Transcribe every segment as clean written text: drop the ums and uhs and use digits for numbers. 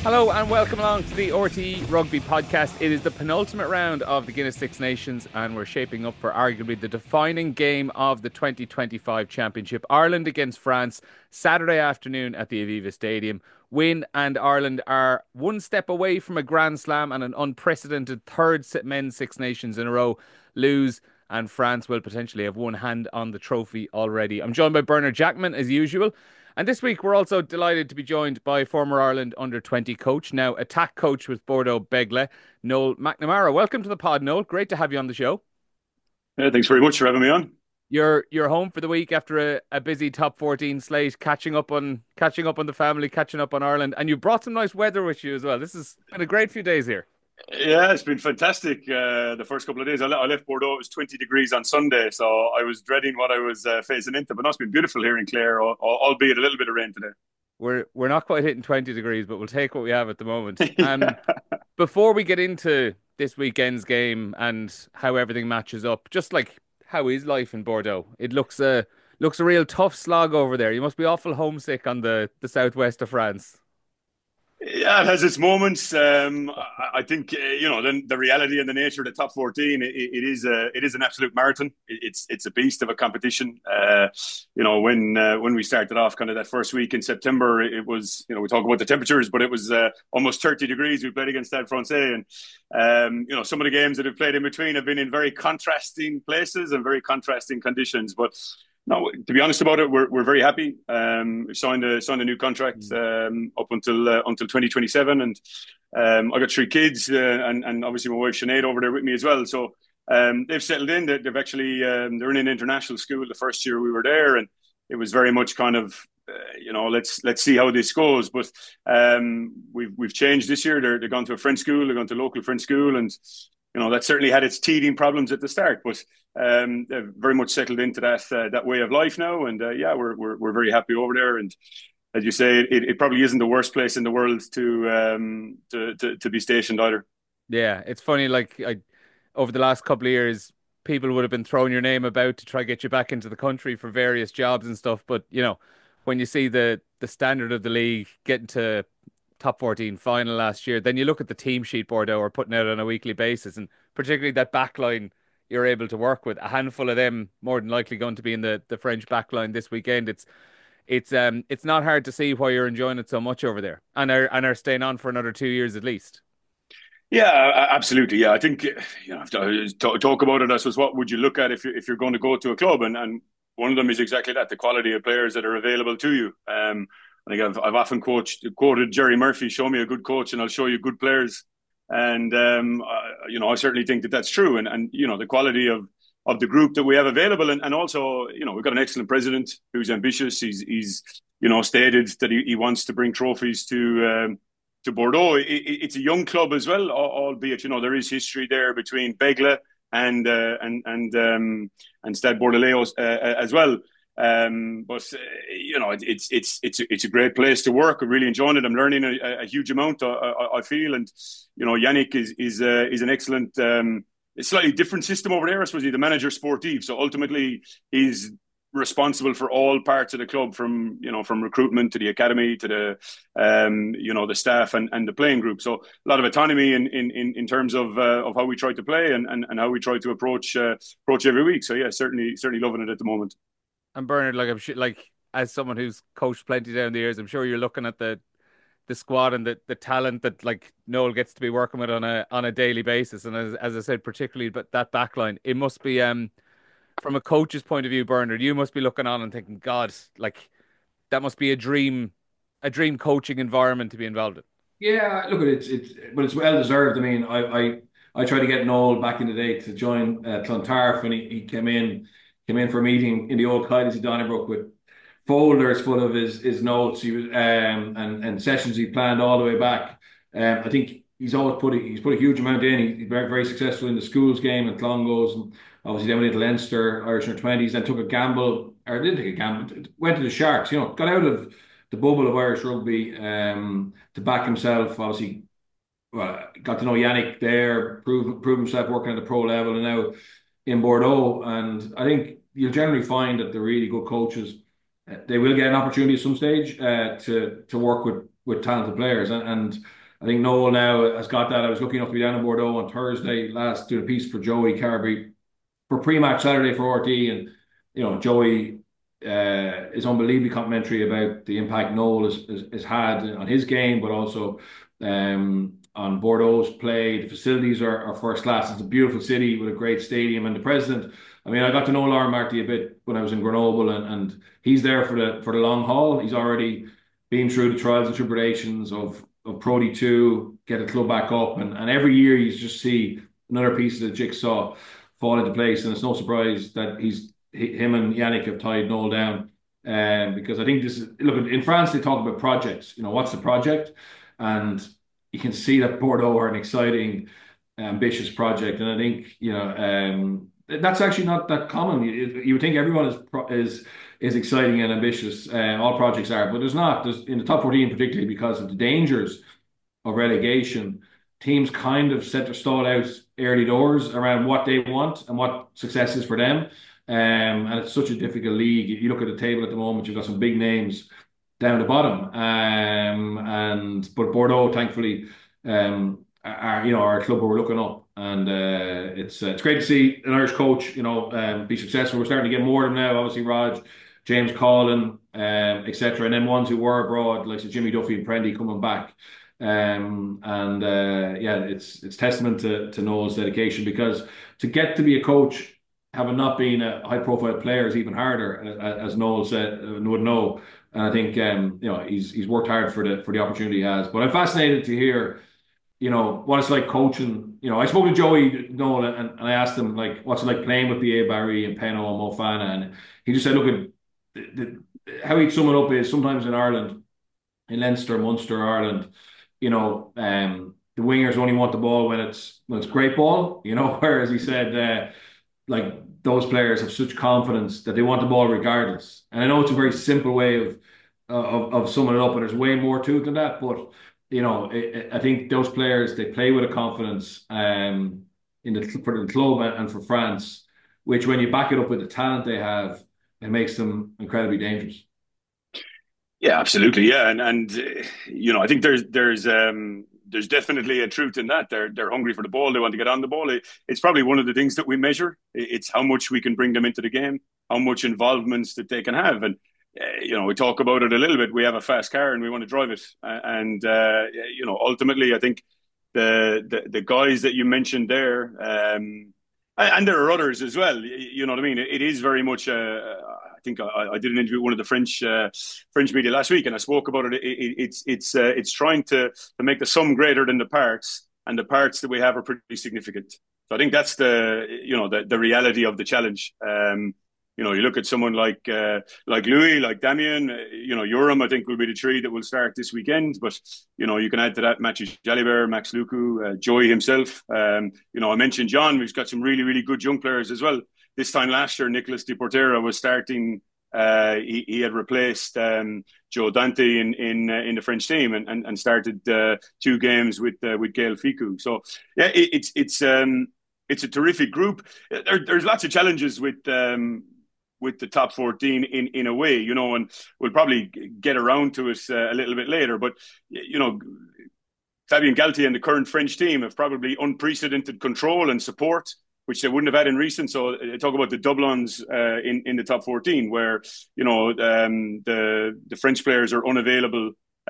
Hello and welcome along to the RTE Rugby Podcast. It is the penultimate round of the Guinness Six Nations and we're shaping up for arguably the defining game of the 2025 Championship. Ireland against France, Saturday afternoon at the Aviva Stadium. Win and Ireland are one step away from a Grand Slam and an unprecedented third men's Six Nations in a row. Lose and France will potentially have one hand on the trophy already. I'm joined by Bernard Jackman as usual. And this week, we're also delighted to be joined by former Ireland under-20 coach, now attack coach with Bordeaux Begle, Noel McNamara. Welcome to the pod, Noel. Great to have you on the show. Yeah, thanks very much for having me on. You're home for the week after a busy top 14 slate, catching up on the family, catching up on Ireland, and you brought some nice weather with you as well. This has been a great few days here. Yeah, it's been fantastic. The first couple of days, I left Bordeaux. It was 20 degrees on Sunday, so I was dreading what I was facing into. But no, it's been beautiful here in Clare, albeit a little bit of rain today. We're not quite hitting 20 degrees, but we'll take what we have at the moment. Yeah. Before we get into this weekend's game and how everything matches up, just like how is life in Bordeaux? It looks a real tough slog over there. You must be awful homesick on the southwest of France. Yeah, it has its moments. I think then the reality and the nature of the top 14. It is an absolute marathon. It's a beast of a competition. When we started off, kind of that first week in September, it was we talk about the temperatures, but it was almost 30 degrees. We played against Stade Francais, and some of the games that have played in between have been in very contrasting places and very contrasting conditions, but. No, to be honest about it, we're very happy. We signed a new contract up until 2027, and I got three kids, and obviously my wife Sinead over there with me as well. So they've settled in. They've actually they're in an international school the first year we were there, and it was very much kind of let's see how this goes. But we've changed this year. They're gone to a French school. They're gone to a local French school, and that certainly had its teething problems at the start, but they've very much settled into that way of life now. And we're very happy over there. And as you say, it probably isn't the worst place in the world to be stationed either. Yeah, it's funny. Over the last couple of years, people would have been throwing your name about to try to get you back into the country for various jobs and stuff. But when you see the standard of the league getting to top 14 final last year, then you look at the team sheet Bordeaux are putting out on a weekly basis, and particularly that backline you're able to work with. A handful of them more than likely going to be in the French backline this weekend. It's not hard to see why you're enjoying it so much over there and are staying on for another 2 years at least. Yeah, absolutely. Yeah, I think talk about it. I suppose what would you look at if you're going to go to a club, and one of them is exactly that: the quality of players that are available to you. I think I've often quoted Jerry Murphy: "Show me a good coach, and I'll show you good players." And I certainly think that that's true. And the quality of the group that we have available, and also we've got an excellent president who's ambitious. He's stated that he wants to bring trophies to Bordeaux. It's a young club as well, albeit there is history there between Begle and Stade Bordelais as well. But it's a great place to work. I'm really enjoying it. I'm learning a huge amount. I feel, and Yannick is an excellent. It's a slightly different system over there. I suppose he's the manager sportif, so ultimately he's responsible for all parts of the club, from recruitment to the academy to the staff and the playing group. So a lot of autonomy in terms of how we try to play and how we try to approach every week. So yeah, certainly loving it at the moment. And Bernard, I'm sure, as someone who's coached plenty down the years, I'm sure you're looking at the squad and the talent that Noel gets to be working with on a daily basis. And as I said, particularly but that back line, it must be from a coach's point of view, Bernard, you must be looking on and thinking, God, that must be a dream coaching environment to be involved in. Yeah, look at it. But it's well deserved. I mean, I tried to get Noel back in the day to join Clontarf, and he came in for a meeting in the old Clydes of Donnybrook with folders full of his notes. He was and sessions he planned all the way back. I think he's put a huge amount in. He's very very successful in the schools game and Clongowes, and obviously then went into Leinster, Irish under 20s, then took a gamble, or didn't take a gamble, went to the Sharks. Got out of the bubble of Irish rugby to back himself. Obviously, well, got to know Yannick there, prove himself working at the pro level, and now in Bordeaux. And I think you'll generally find that the really good coaches, they will get an opportunity at some stage to work with talented players. And I think Noel now has got that. I was lucky enough to be down in Bordeaux on Thursday last, doing a piece for Joey Carberry for pre-match Saturday for RT, and Joey is unbelievably complimentary about the impact Noel has had on his game, but also on Bordeaux's play. The facilities are first class. It's a beautiful city with a great stadium, and the president. I mean, I got to know Lauren Marty a bit when I was in Grenoble, and he's there for the long haul. He's already been through the trials and tribulations of Pro D2, get the club back up, and every year you just see another piece of the jigsaw fall into place, and it's no surprise that him and Yannick have tied Noel down. Because I think this is, look, in France they talk about projects. What's the project? And you can see that Bordeaux are an exciting, ambitious project, and I think that's actually not that common. You would think everyone is exciting and ambitious. All projects are, but there's not. There's in the top 14 particularly because of the dangers of relegation. Teams kind of set their stall out early doors around what they want and what success is for them. And it's such a difficult league. You look at the table at the moment, you've got some big names down the bottom. But Bordeaux, thankfully, our club who we're looking up, and it's great to see an Irish coach, be successful. We're starting to get more of them now. Obviously, Raj, James Collin, etc., and then ones who were abroad, like Jimmy Duffy and Prendy, coming back. It's testament to Noel's dedication, because to get to be a coach, having not been a high-profile player, is even harder, as Noel said, would know. And I think he's worked hard for the opportunity he has. But I'm fascinated to hear, what it's like coaching. I spoke to Joey Noel, and I asked him, like, what's it like playing with B.A. Barry and Penno and Mo Fana, and he just said, look, how he'd sum it up is sometimes in Ireland, in Leinster, Munster, Ireland, the wingers only want the ball when it's great ball, whereas he said, like, those players have such confidence that they want the ball regardless. And I know it's a very simple way of summing it up, and there's way more to it than that. But I think those players, they play with a confidence for the club and for France, which, when you back it up with the talent they have, it makes them incredibly dangerous. Yeah, absolutely. Yeah, and I think there's definitely a truth in that. They're hungry for the ball. They want to get on the ball. It's probably one of the things that we measure. It's how much we can bring them into the game, how much involvement that they can have. And we talk about it a little bit. We have a fast car and we want to drive it. And ultimately, I think the guys that you mentioned there, and there are others as well. You know what I mean? It is very much. I think I did an interview with one of the French media last week, and I spoke about it. It's trying to make the sum greater than the parts, and the parts that we have are pretty significant. So I think that's the reality of the challenge. You look at someone like Louis, like Damien, Yoram, I think will be the three that will start this weekend. But you can add to that Mathieu Jalibert, Max Lucu, Joey himself. I mentioned John. We've got some really, really good young players as well. This time last year, Nicolas de Portera was starting. He had replaced Joe Dante in the French team and started 2 games with Gael Ficou. So yeah, it's a terrific group. There's lots of challenges with the top 14 in a way, and we'll probably get around to it a little bit later. But Fabien Galtier and the current French team have probably unprecedented control and support, which they wouldn't have had in recent. So talk about the doublons in the top 14, where the French players are unavailable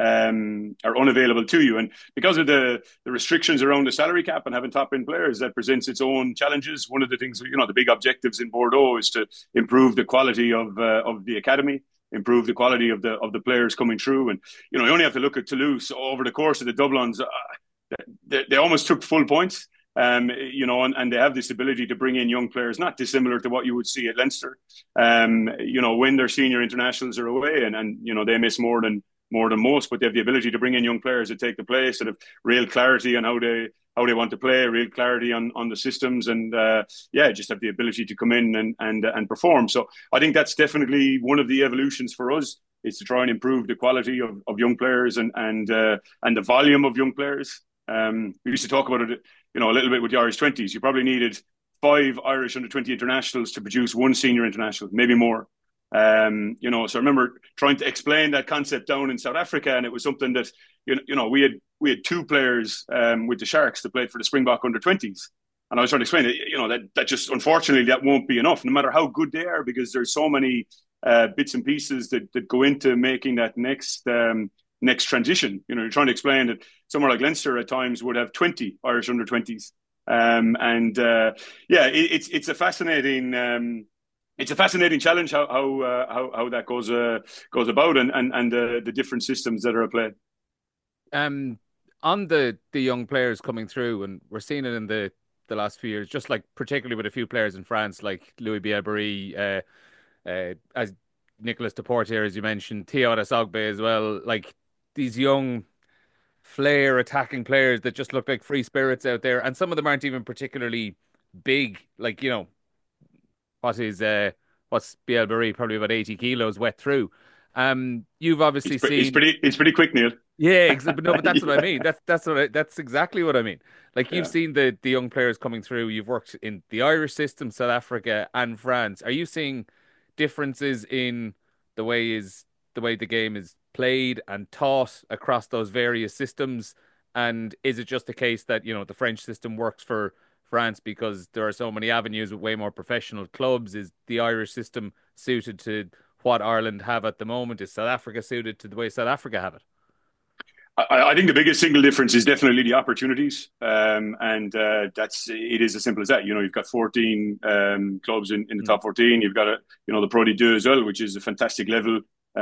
to you, and because of the restrictions around the salary cap and having top end players, that presents its own challenges. One of the things, the big objectives in Bordeaux is to improve the quality of the academy, improve the quality of the players coming through, and you only have to look at Toulouse over the course of the doublons. They almost took full points. And they have this ability to bring in young players, not dissimilar to what you would see at Leinster. When their senior internationals are away, and they miss more than most, but they have the ability to bring in young players that take the place, that have real clarity on how they want to play, real clarity on the systems, and just have the ability to come in and perform. So I think that's definitely one of the evolutions for us, is to try and improve the quality of young players and the volume of young players. We used to talk about it, a little bit with the Irish 20s. You probably needed 5 Irish under-20 internationals to produce 1 senior international, maybe more. So I remember trying to explain that concept down in South Africa, and it was something that we we had two players with the Sharks that played for the Springbok under 20s. And I was trying to explain that, that just, unfortunately, that won't be enough, no matter how good they are, because there's so many bits and pieces that go into making that next transition. You're trying to explain that somewhere like Leinster at times would have 20 Irish under 20s. It's a fascinating. It's a fascinating challenge how that goes about, and the different systems that are at play. On the young players coming through, and we're seeing it in the last few years, just like particularly with a few players in France, like Louis Bielbarré, as Nicolas Deportier, as you mentioned, Theo Adesogbe as well, like these young flair attacking players that just look like free spirits out there, and some of them aren't even particularly big. Like what's Bielbarré, probably about 80 kilos wet through. You've obviously seen it's pretty quick, Neil. Yeah, but no, but that's what I mean. Yeah. That's exactly what I mean. Like you've Yeah. seen the young players coming through. You've worked in the Irish system, South Africa, and France. Are you seeing differences in the way is the way the game is played and taught across those various systems? And is it just a case that, the French system works for France because there are so many avenues with way more professional clubs? Is the Irish system suited to what Ireland have at the moment? Is South Africa suited to the way South Africa have it? I think the biggest single difference is definitely the opportunities, and it is as simple as that. You've got 14 clubs in the top 14. You've got the Pro D2 as well, which is a fantastic level.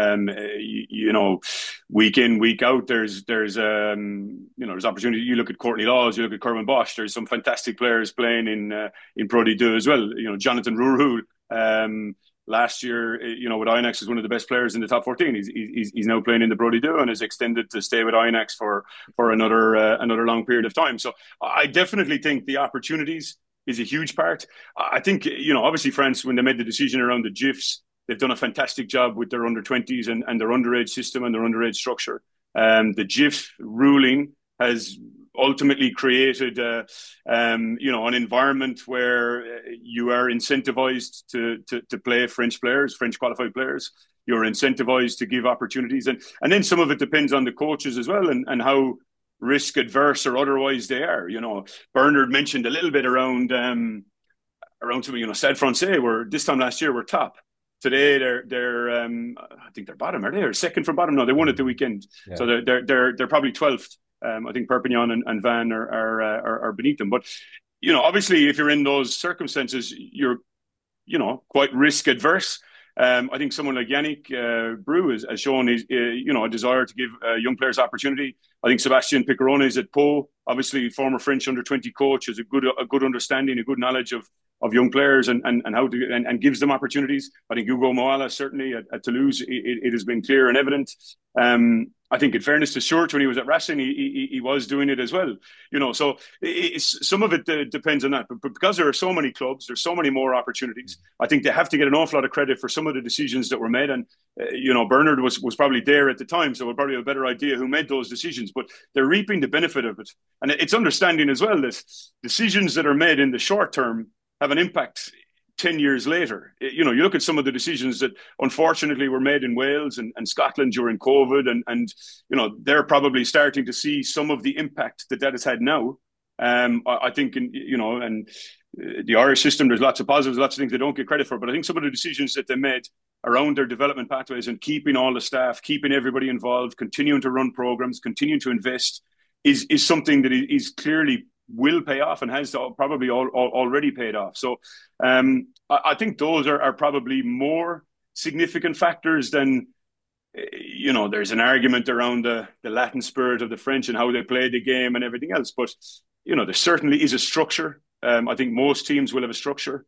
Week in, week out, there's opportunity. You look at Courtney Laws, you look at Kerwin Bosch. There's some fantastic players playing in Pro D2 as well. Jonathan Rurhul. Last year, with Ionex, is one of the best players in the top 14. He's now playing in the Pro D2 and is extended to stay with Ionex for another long period of time. So I definitely think the opportunities is a huge part. I think, obviously France, when they made the decision around the GIFs, they've done a fantastic job with their under 20s and their underage system and their underage structure. The GIF ruling has ultimately created an environment where you are incentivized to play French players, French qualified players. You're incentivized to give opportunities, and then some of it depends on the coaches as well, and how risk adverse or otherwise they are. Bernard mentioned a little bit around some, Stade Francais, where this time last year were top. Today they're I think they're bottom. Are they, or second from bottom? No, they won at the weekend, yeah. So they're probably 12th. I think Perpignan and Van are beneath them. But, obviously, if you're in those circumstances, you're, quite risk adverse. I think someone like Yannick Brou has shown his, a desire to give young players opportunity. I think Sebastian Piccarone is at Pau, obviously former French under-20 coach, has a good understanding, a good knowledge of young players and how to and gives them opportunities. I think Hugo Moala certainly at Toulouse, it has been clear and evident. I think in fairness to Stuart, when he was at Racing, he was doing it as well. So some of it depends on that. But because there are so many clubs, there's so many more opportunities. I think they have to get an awful lot of credit for some of the decisions that were made. And, Bernard was probably there at the time, so we'll probably have a better idea who made those decisions. But they're reaping the benefit of it. And it's understanding as well that decisions that are made in the short term have an impact 10 years later. You look at some of the decisions that unfortunately were made in Wales and Scotland during COVID, and they're probably starting to see some of the impact that has had now. I think, and the Irish system, there's lots of positives, lots of things they don't get credit for, but I think some of the decisions that they made around their development pathways and keeping all the staff, keeping everybody involved, continuing to run programs, continuing to invest is something that is clearly will pay off and has probably already paid off. So I think those are probably more significant factors than, there's an argument around the Latin spirit of the French and how they play the game and everything else. But, there certainly is a structure. I think most teams will have a structure.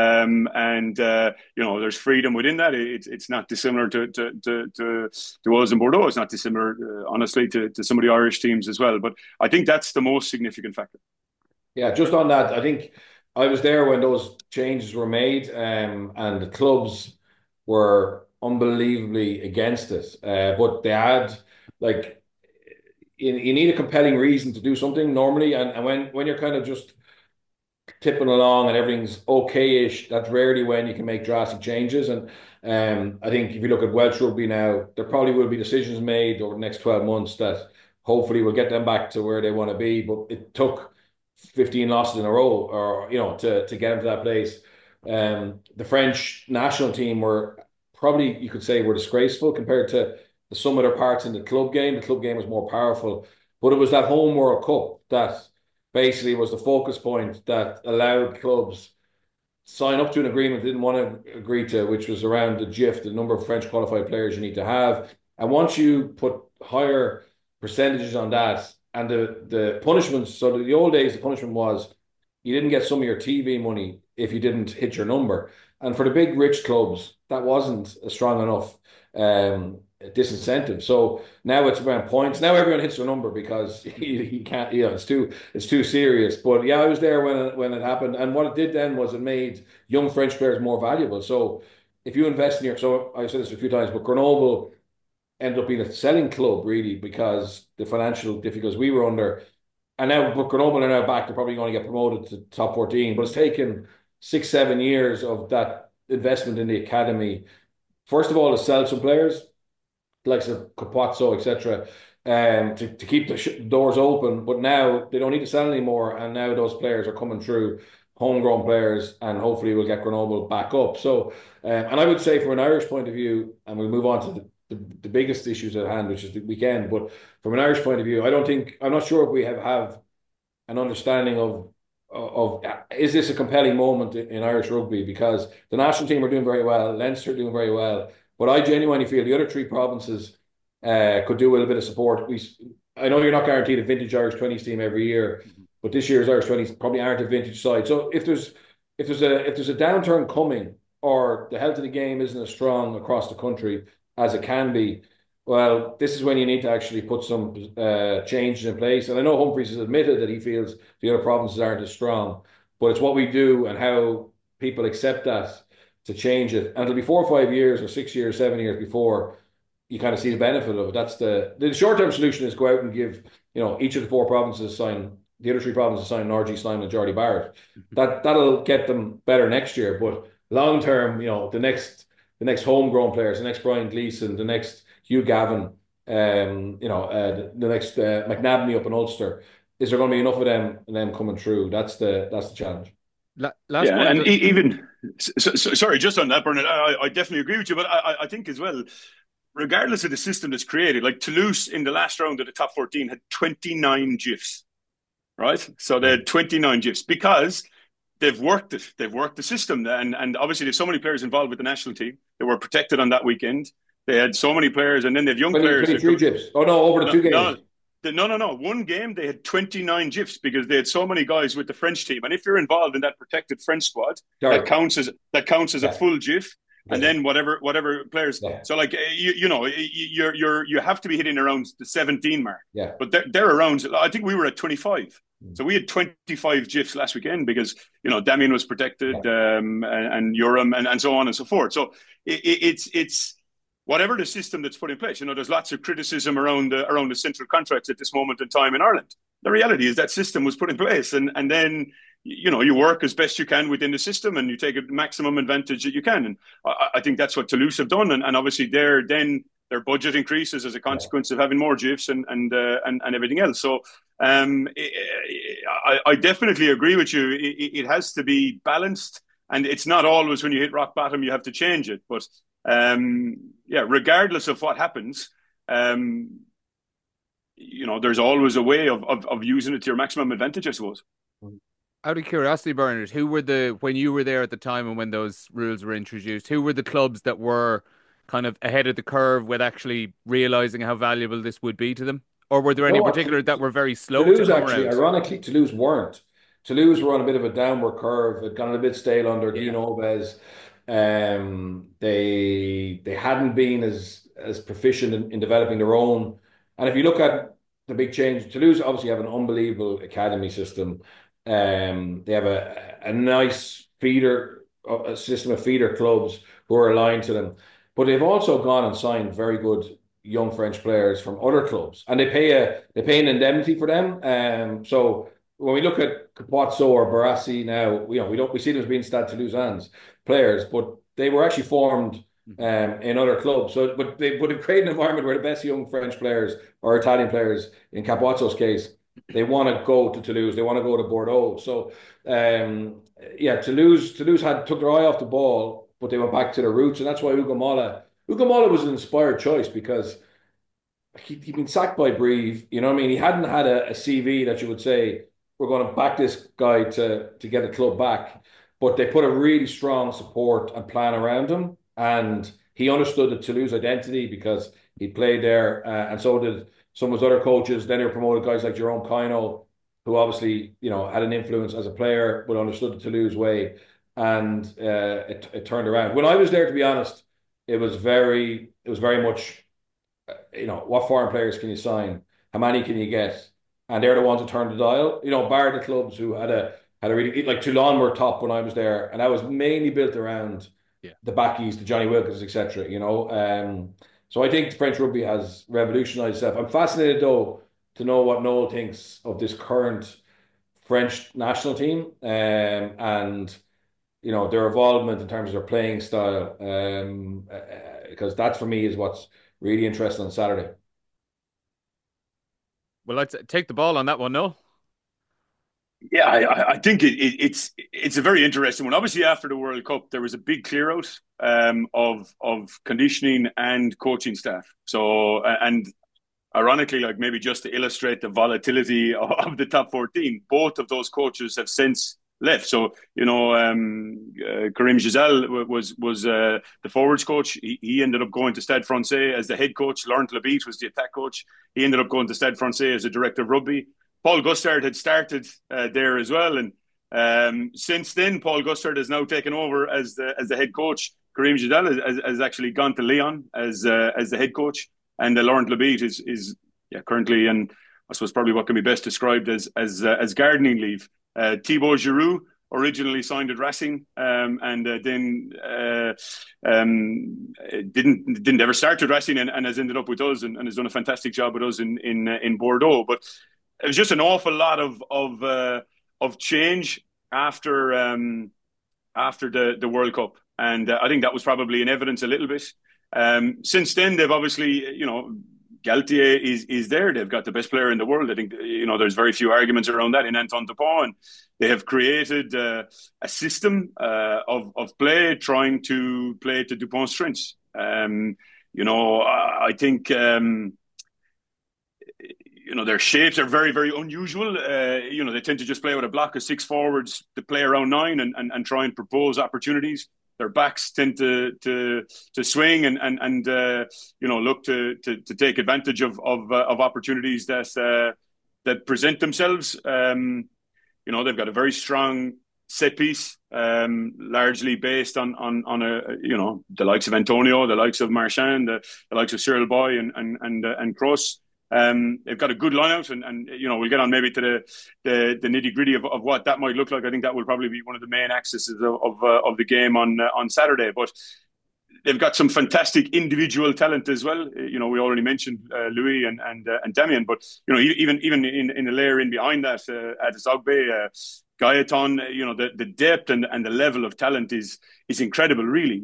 There's freedom within that. It's not dissimilar to us in Bordeaux. It's not dissimilar, honestly, to some of the Irish teams as well. But I think that's the most significant factor. Yeah, just on that, I think I was there when those changes were made, and the clubs were unbelievably against it. But they had, like, you need a compelling reason to do something normally, and when you're kind of just tipping along and everything's okay-ish, that's rarely when you can make drastic changes. And I think if you look at Welsh rugby now, there probably will be decisions made over the next 12 months that hopefully we'll get them back to where they want to be. But it took 15 losses in a row, or to get them to that place. The French national team were probably, you could say, were disgraceful compared to some other parts in the club game. The club game was more powerful, but it was that home World Cup that basically was the focus point that allowed clubs sign up to an agreement they didn't want to agree to, which was around the GIF, the number of French qualified players you need to have. And once you put higher percentages on that, and the punishments, so the old days, the punishment was you didn't get some of your TV money if you didn't hit your number. And for the big rich clubs, that wasn't a strong enough disincentive. So now it's around points. Now everyone hits their number because he can't. It's too serious. But yeah, I was there when it happened, and what it did then was it made young French players more valuable. So if you invest in so I've said this a few times, but Grenoble ended up being a selling club really because the financial difficulties we were under. And now, but Grenoble are now back. They're probably going to get promoted to top 14. But it's taken 6, 7 years of that investment in the academy. First of all, to sell some players, like Capozzo, etc., to keep the doors open. But now they don't need to sell anymore. And now those players are coming through, homegrown players, and hopefully we'll get Grenoble back up. So, and I would say from an Irish point of view, and we'll move on to the biggest issues at hand, which is the weekend. But from an Irish point of view, I'm not sure if we have an understanding of is this a compelling moment in Irish rugby, because the national team are doing very well, Leinster are doing very well, but I genuinely feel the other three provinces could do with a bit of support. I know you're not guaranteed a vintage Irish 20s team every year, but this year's Irish 20s probably aren't a vintage side. So if there's a downturn coming, or the health of the game isn't as strong across the country as it can be, well, this is when you need to actually put some changes in place. And I know Humphreys has admitted that he feels the other provinces aren't as strong, but it's what we do and how people accept that to change it. And it'll be 4 or 5 years or 6 years, 7 years before you kind of see the benefit of it. That's the short-term solution, is go out and give, each of the four provinces the other three provinces sign Norgie Snyman and Jordy Barrett. That'll get them better next year. But long term, the next homegrown players, the next Brian Gleeson, the next Hugh Gavin, the next McNabney up in Ulster. Is there going to be enough of them coming through? That's the challenge. Last point, and even sorry, just on that, Bernard, I definitely agree with you. But I think as well, regardless of the system that's created, like Toulouse in the last round of the top 14 had 29 GIFs, right? So they had 29 GIFs because they've worked it. They've worked the system, and obviously there's so many players involved with the national team. They were protected on that weekend. They had so many players, and then they have young players. 23 GIFs. Oh no, over the 2 games. No. One game they had 29 GIFs because they had so many guys with the French team. And if you're involved in that protected French squad, that counts as a full GIF. And then whatever players. Yeah. So like you have to be hitting around the 17 mark. Yeah. But they're around. I think we were at 25. So we had 25 GIFs last weekend because Damien was protected, and Urim and so on and so forth. So it's whatever the system that's put in place. There's lots of criticism around the central contracts at this moment in time in Ireland. The reality is that system was put in place, and then you work as best you can within the system, and you take a maximum advantage that you can. And I think that's what Toulouse have done, and obviously their budget increases as a consequence of having more GIFs and everything else. So I definitely agree with you. It has to be balanced, and it's not always when you hit rock bottom you have to change it, but. Regardless of what happens, there's always a way of using it to your maximum advantage, I suppose. Out of curiosity, Bernard, when you were there at the time and when those rules were introduced, who were the clubs that were kind of ahead of the curve with actually realizing how valuable this would be to them? Or were there any particular that were very slow Toulouse to come actually, around? ironically, Toulouse weren't. Toulouse were on a bit of a downward curve. It got a bit stale under Dean Oves. They hadn't been as proficient in developing their own. And if you look at the big change, Toulouse obviously have an unbelievable academy system. They have a nice a system of feeder clubs who are aligned to them. But they've also gone and signed very good young French players from other clubs, and they pay an indemnity for them. So when we look at Capozzo or Barassi now, we see them as being Stade Toulousains players, but they were actually formed in other clubs. So, but they would create an environment where the best young French players or Italian players, in Capozzo's case, they want to go to Toulouse, they want to go to Bordeaux. So, yeah, Toulouse had took their eye off the ball, but they went back to their roots, and that's why Ugo Mola was an inspired choice because he'd been sacked by Brive. You know what I mean? He hadn't had a CV that you would say we're going to back this guy to get a club back, but they put a really strong support and plan around him, and he understood the Toulouse identity because he played there, and so did some of his other coaches. Then they promoted guys like Jerome Kino, who obviously had an influence as a player, but understood the Toulouse way, and it turned around. When I was there, to be honest, it was very much what foreign players can you sign? How many can you get? And they're the ones who turn the dial. Bar the clubs who had a really like Toulon were top when I was there, and that was mainly built around Yeah. the backies, the Johnny Wilkins, etc. So I think French rugby has revolutionized itself. I'm fascinated though to know what Noel thinks of this current French national team, and their involvement in terms of their playing style, because that for me is what's really interesting on Saturday. Well, let's take the ball on that one, no? Yeah, I think it's a very interesting one. Obviously, after the World Cup, there was a big clear out of conditioning and coaching staff. So, and ironically, like maybe just to illustrate the volatility of the top 14, both of those coaches have since left. So, Karim Giselle was the forwards coach. He ended up going to Stade Francais as the head coach. Laurent Labitte was the attack coach. He ended up going to Stade Francais as the director of rugby. Paul Gustard had started there as well, and since then, Paul Gustard has now taken over as the head coach. Karim Giselle has actually gone to Lyon as the head coach, and Laurent Labitte is currently, and I suppose probably what can be best described as gardening leave. Thibaut Giroud originally signed at Racing, and then didn't ever start at Racing, and has ended up with us, and has done a fantastic job with us in Bordeaux. But it was just an awful lot of change after the World Cup, and I think that was probably in evidence a little bit. Since then, they've obviously, Galtier is there. They've got the best player in the world. I think, there's very few arguments around that in Antoine Dupont, and they have created a system of play trying to play to Dupont's strengths. I think, their shapes are very, very unusual. They tend to just play with a block of six forwards to play around nine and try and propose opportunities. Their backs tend to swing and look to take advantage of opportunities that present themselves. They've got a very strong set piece, largely based on the likes of Antonio, the likes of Marchand, the likes of Cyril Boy and Kroos. They've got a good lineout, and we'll get on maybe to the nitty gritty of what that might look like. I think that will probably be one of the main axes of the game on Saturday. But they've got some fantastic individual talent as well. We already mentioned Louis and Damien, but even in the layer in behind that, at Zogbe, Gaetan, the depth and the level of talent is incredible, really.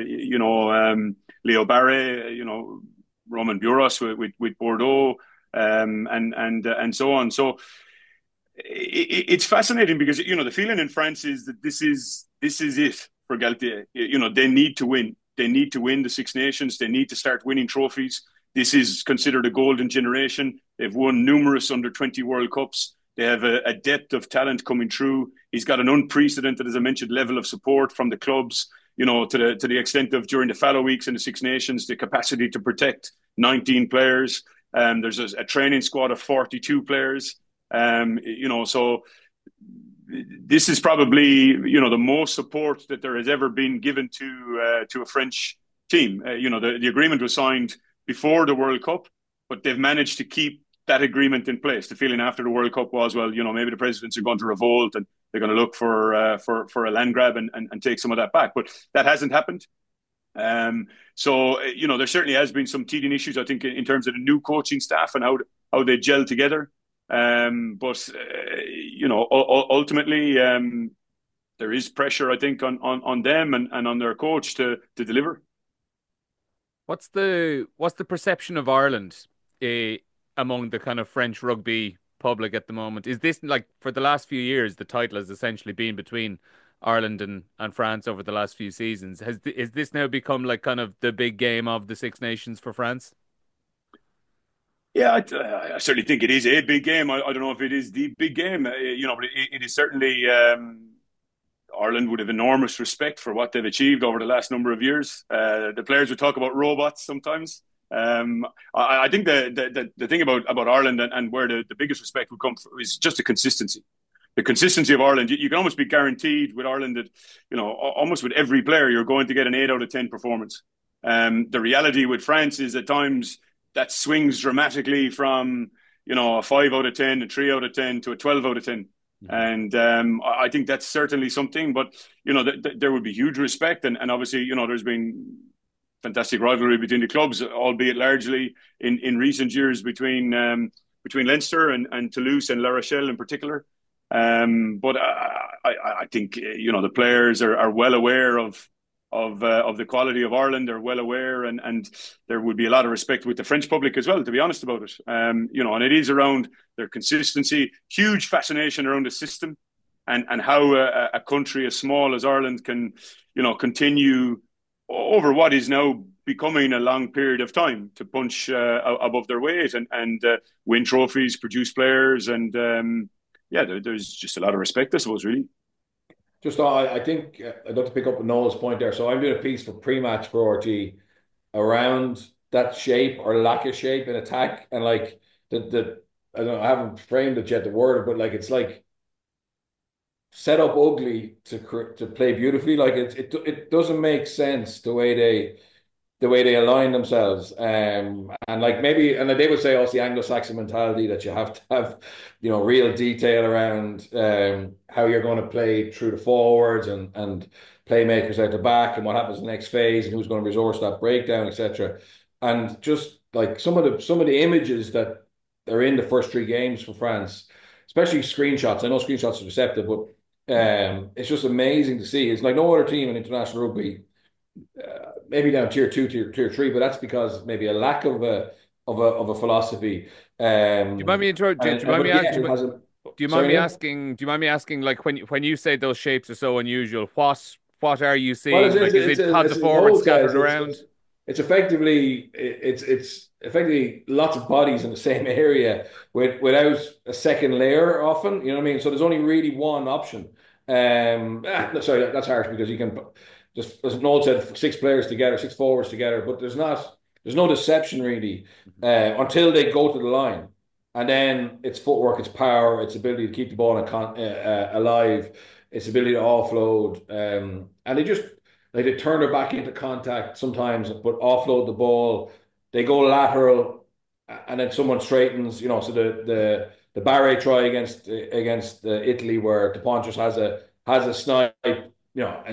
Leo Barre, Roman Buros with Bordeaux, and so on. So it's fascinating because the feeling in France is that this is it for Galtier. They need to win. They need to win the Six Nations. They need to start winning trophies. This is considered a golden generation. They've won numerous under-20 World Cups. They have a depth of talent coming through. He's got an unprecedented, as I mentioned, level of support from the clubs. To the extent of during the fallow weeks in the Six Nations, the capacity to protect 19 players. There's a training squad of 42 players. So this is probably, the most support that there has ever been given to a French team. The agreement was signed before the World Cup, but they've managed to keep that agreement in place. The feeling after the World Cup was, well, maybe the presidents are going to revolt and they're going to look for a land grab and take some of that back. But that hasn't happened. So there certainly has been some teething issues, I think, in terms of the new coaching staff and how they gel together. But ultimately, there is pressure, I think, on them and on their coach to deliver. What's the perception of Ireland uh, among the kind of French rugby public at the moment? Is this like for the last few years the title has essentially been between Ireland and France over the last few seasons? Is this now become like kind of the big game of the Six Nations for France? Yeah, I certainly think it is a big game. I don't know if it is the big game, but it is certainly. Ireland would have enormous respect for what they've achieved over the last number of years. The players would talk about robots sometimes. I think the thing about Ireland and where the biggest respect would come from is just the consistency. The consistency of Ireland. You can almost be guaranteed with Ireland that, almost with every player, you're going to get an 8 out of 10 performance. The reality with France is at times that swings dramatically from, a 5 out of 10, a 3 out of 10 to a 12 out of 10. And I think that's certainly something, but there would be huge respect, and obviously there's been fantastic rivalry between the clubs, albeit largely in recent years between Leinster and Toulouse and La Rochelle in particular. But I think the players are well aware of the quality of Ireland. They're well aware, and there would be a lot of respect with the French public as well, to be honest about it. And it is around their consistency, huge fascination around the system, and how a country as small as Ireland can, continue over what is now becoming a long period of time to punch above their weight and win trophies, produce players, and there's just a lot of respect, I suppose, really. Just I think I'd like to pick up on Noel's point there. So I'm doing a piece for pre-match for RT around that shape or lack of shape in attack, and like the I don't know, I haven't framed it yet, the word, but like it's like set up ugly to play beautifully. Like it doesn't make sense the way they align themselves. And like maybe, and they would say also the Anglo-Saxon mentality that you have to have, real detail around how you're going to play through the forwards and playmakers out the back and what happens in the next phase and who's going to resource that breakdown, etc. And just like some of the images that are in the first three games for France, especially screenshots. I know screenshots are deceptive, but it's just amazing to see. It's like no other team in international rugby, maybe down tier two, tier three, but that's because maybe a lack of a philosophy. Do you mind me interrupting? Do you mind me Yeah, asking? Do you mind sorry, me Neil? asking? Do you mind me asking? Like when you say those shapes are so unusual, what are you Well, seeing? Like, is it pods as of Noel forwards says, scattered around? it's effectively it's effectively lots of bodies in the same area without a second layer often. You know what I mean? So there's only really one option. Sorry, that's harsh because you can just as Noel said, six players together, six forwards together, but there's no deception really until they go to the line. And then it's footwork, it's power, its ability to keep the ball alive, its ability to offload. And they turn their back into contact sometimes, but offload the ball. They go lateral, and then someone straightens. So the Barre try against Italy, where Dupont just has a snipe, and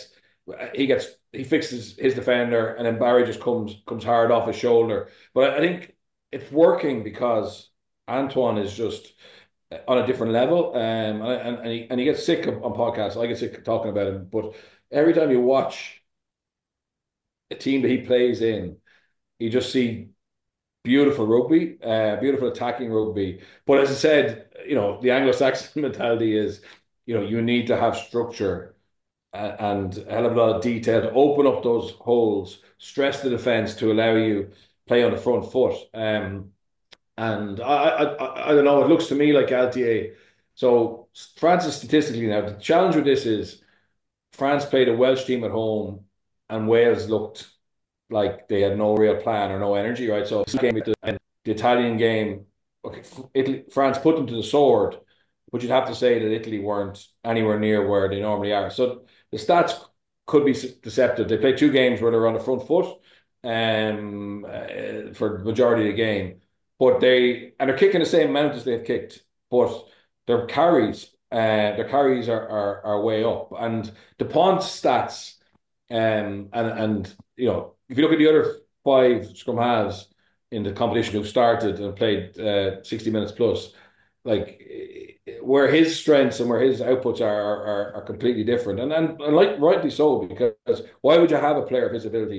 he fixes his defender, and then Barry just comes hard off his shoulder. But I think it's working because Antoine is just on a different level, and he gets sick on podcasts. I get sick of talking about him, but every time you watch a team that he plays in, you just see beautiful rugby, beautiful attacking rugby. But as I said, the Anglo-Saxon mentality is, you need to have structure and a hell of a lot of detail to open up those holes, stress the defense to allow you play on the front foot. And I don't know. It looks to me like LTA. So France is statistically now. The challenge with this is France played a Welsh team at home, and Wales looked like they had no real plan or no energy. Right. So this game, the Italian game, okay, France put them to the sword, but you'd have to say that Italy weren't anywhere near where they normally are. So the stats could be deceptive. They played two games where they were on the front foot for the majority of the game. But they're kicking the same amount as they've kicked, but their carries are way up. And Dupont's stats, and if you look at the other five scrum halves in the competition who've started and played 60 minutes plus, like where his strengths and where his outputs are completely different, and like rightly so, because why would you have a player of his ability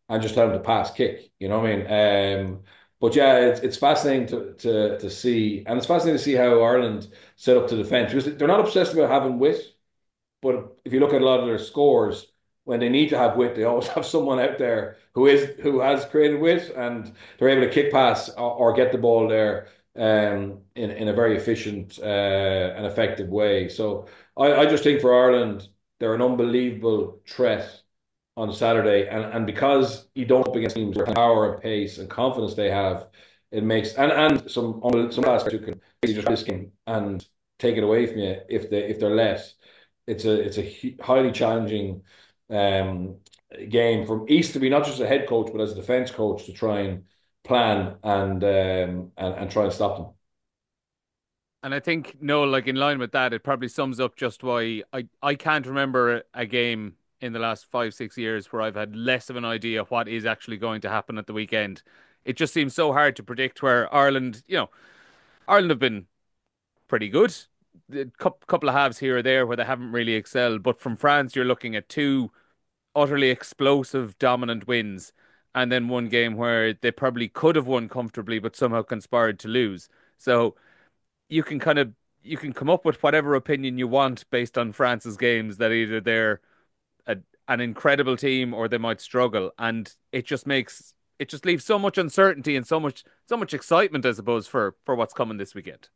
and just tell them to pass kick. You know what I mean? But yeah, it's fascinating to see, and it's fascinating to see how Ireland set up to defend because they're not obsessed about having wit. But if you look at a lot of their scores, when they need to have wit, they always have someone out there who has created wit, and they're able to kick pass or get the ball there in a very efficient and effective way. So I just think for Ireland, they're an unbelievable threat on Saturday, and because you don't up against teams with power and pace and confidence they have, it makes and some players who can just risk and take it away from you if they're let. It's a highly challenging um, game from East to be not just a head coach but as a defense coach to try and plan and try and stop them. And I think, no, like in line with that, it probably sums up just why I can't remember a game in the last 5, 6 years where I've had less of an idea what is actually going to happen at the weekend. It just seems so hard to predict where Ireland, Ireland have been pretty good. A couple of halves here or there where they haven't really excelled. But from France, you're looking at two utterly explosive, dominant wins, and then one game where they probably could have won comfortably, but somehow conspired to lose. So you can kind of you can come up with whatever opinion you want based on France's games that either they're a, an incredible team or they might struggle, and it just leaves so much uncertainty and so much excitement, I suppose, for what's coming this weekend.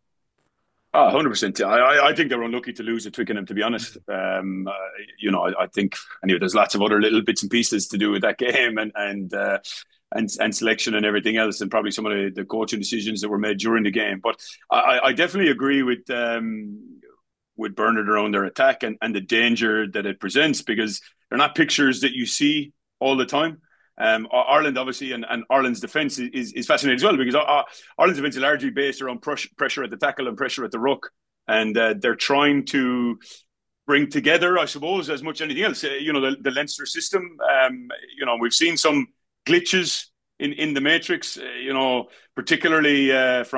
100%. I think they're unlucky to lose at Twickenham, to be honest. I think anyway, there's lots of other little bits and pieces to do with that game and selection and everything else, and probably some of the coaching decisions that were made during the game. But I definitely agree with Bernard around their attack and the danger that it presents because they're not pictures that you see all the time. Ireland, obviously, and Ireland's defence is fascinating as well because Ireland's defence is largely based around pressure at the tackle and pressure at the ruck. And they're trying to bring together, I suppose, as much as anything else, the Leinster system. We've seen some glitches in the matrix, particularly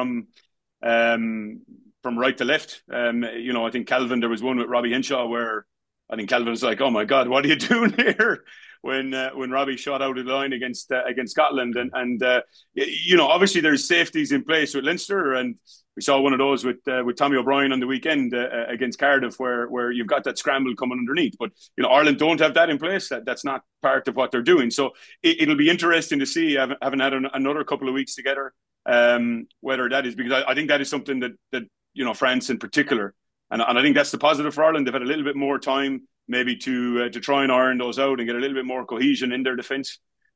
from right to left. I think Calvin, there was one with Robbie Henshaw where I think Calvin was like, "Oh my God, what are you doing here?" When Robbie shot out of the line against Scotland, and obviously there's safeties in place with Leinster, and we saw one of those with Tommy O'Brien on the weekend against Cardiff, where you've got that scramble coming underneath. But Ireland don't have that in place. That's not part of what they're doing. So it'll be interesting to see, having had another couple of weeks together, whether that is because I think that is something that France in particular. And I think that's the positive for Ireland. They've had a little bit more time maybe to try and iron those out and get a little bit more cohesion in their defence.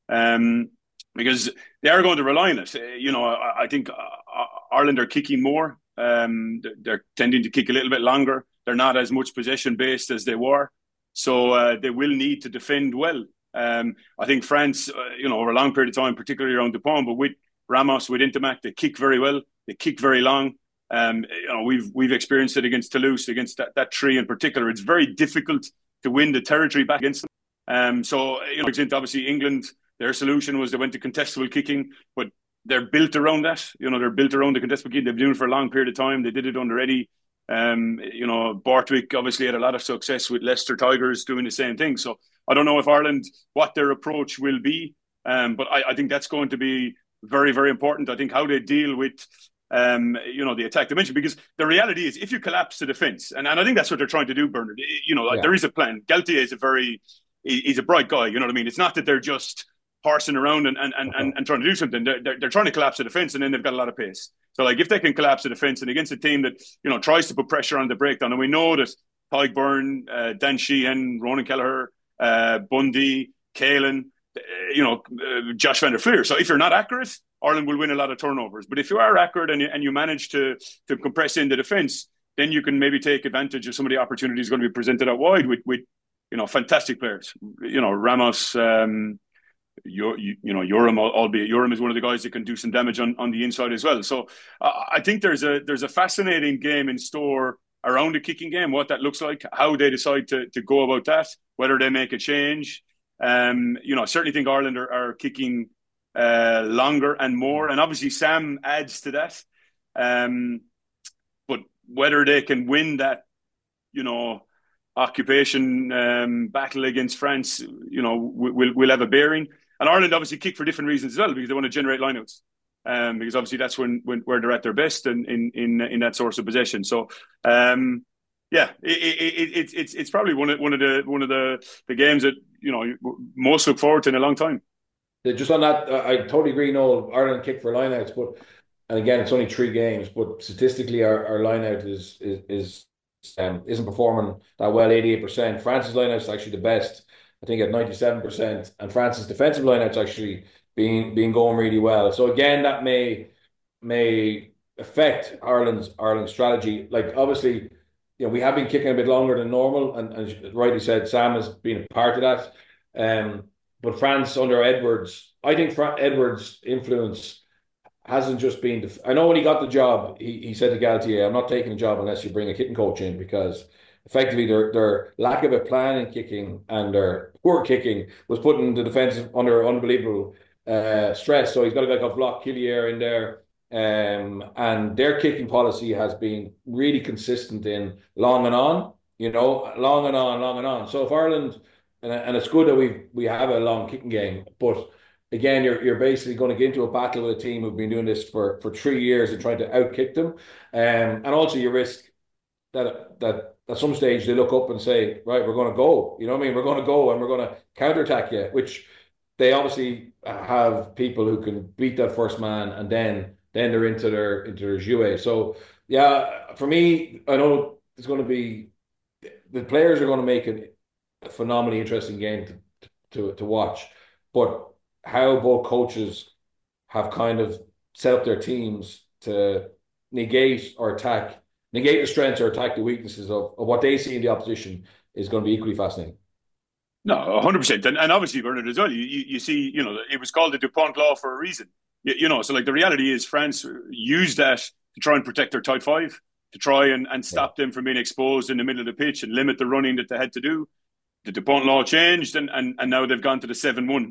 Because they are going to rely on it. I think Ireland are kicking more. They're tending to kick a little bit longer. They're not as much possession based as they were. So they will need to defend well. I think France, over a long period of time, particularly around Dupont, but with Ramos, with Ntamack, they kick very well. They kick very long. We've experienced it against Toulouse, against that tree in particular. It's very difficult to win the territory back against them. Obviously England, their solution was they went to contestable kicking, but they're built around that. They're built around the contestable kicking. They've been doing it for a long period of time. They did it under Eddie. Borthwick obviously had a lot of success with Leicester Tigers doing the same thing. So I don't know if Ireland, what their approach will be. But I think that's going to be very, very important. I think how they deal with the attack dimension, because the reality is if you collapse the defense, and I think that's what they're trying to do, Bernard, there is a plan. Galtier is he's a bright guy, you know what I mean? It's not that they're just parsing around and trying to do something. They're trying to collapse the defense, and then they've got a lot of pace. So like if they can collapse the defense and against a team that, tries to put pressure on the breakdown, and we know that Tadhg Byrne, Dan Sheehan, Ronan Kelleher, Bundy, Caelan, Josh van der Flier. So if you're not accurate, Ireland will win a lot of turnovers. But if you are accurate and you manage to compress in the defence, then you can maybe take advantage of some of the opportunities going to be presented out wide with fantastic players. Ramos, Urim, albeit Urim is one of the guys that can do some damage on the inside as well. So I think there's a fascinating game in store around the kicking game, what that looks like, how they decide to go about that, whether they make a change. I certainly think Ireland are kicking longer and more, and obviously Sam adds to that. But whether they can win that, occupation battle against France, we'll have a bearing. And Ireland obviously kick for different reasons as well, because they want to generate lineouts. Because obviously that's when where they're at their best in that source of possession. So yeah, it's probably one of the games that most look forward to in a long time. Just on that, I totally agree. No, Ireland kick for lineouts, but and again, it's only 3 games, but statistically, our lineout isn't performing that well. 88%. France's lineout is actually the best. I think at 97%, and France's defensive lineout's actually being going really well. So again, that may affect Ireland's strategy. Like obviously, we have been kicking a bit longer than normal, and as rightly said, Sam has been a part of that. But France under Edwards, I think Edwards' influence hasn't just been. I know when he got the job, he said to Galtier, "I'm not taking a job unless you bring a kicking coach in," because effectively their lack of a plan in kicking and their poor kicking was putting the defense under unbelievable stress. So he's got a guy called Flock Killier in there. And their kicking policy has been really consistent in long and on, long and on, long and on. So if Ireland, and it's good that we have a long kicking game, but again, you're basically going to get into a battle with a team who've been doing this for 3 years and trying to outkick them. And also you risk that at some stage they look up and say, right, we're going to go. You know what I mean? We're going to go and we're going to counterattack you, which they obviously have people who can beat that first man, and then they're into their jouet. So yeah, for me, I know it's going to be the players are going to make it a phenomenally interesting game to watch, but how both coaches have kind of set up their teams to negate the strengths or attack the weaknesses of what they see in the opposition is going to be equally fascinating. No, 100%. And obviously, Bernard, as well, you see, it was called the Dupont Law for a reason. So like the reality is France used that to try and protect their tight five, to try and stop them from being exposed in the middle of the pitch and limit the running that they had to do. The Dupont Law changed, and now they've gone to the 7-1.